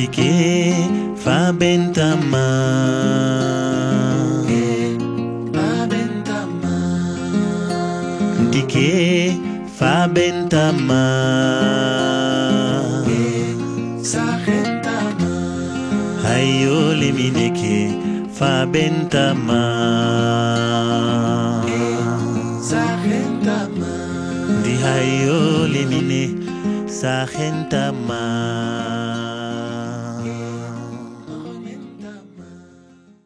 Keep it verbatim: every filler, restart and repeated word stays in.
Ndike fa bentama fa bentama Ndike fa bentama Sahentama Hayo limineke fa bentama Sahentama Di hayo limine Sahentama